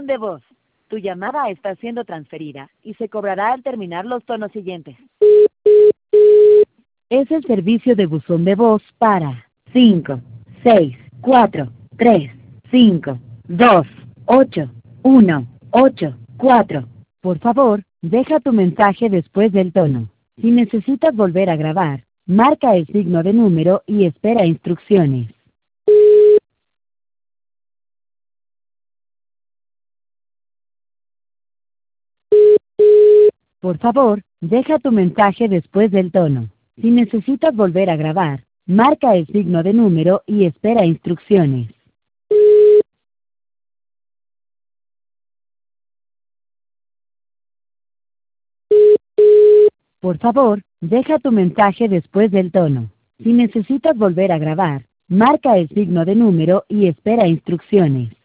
de voz. Tu llamada está siendo transferida y se cobrará al terminar los tonos siguientes. Es el servicio de buzón de voz para 5, 6, 4, 3, 5, 2, 8, 1, 8, 4. Por favor, deja tu mensaje después del tono. Si necesitas volver a grabar, marca el signo de número y espera instrucciones. Por favor, deja tu mensaje después del tono. Si necesitas volver a grabar, marca el signo de número y espera instrucciones. Por favor, deja tu mensaje después del tono. Si necesitas volver a grabar, marca el signo de número y espera instrucciones.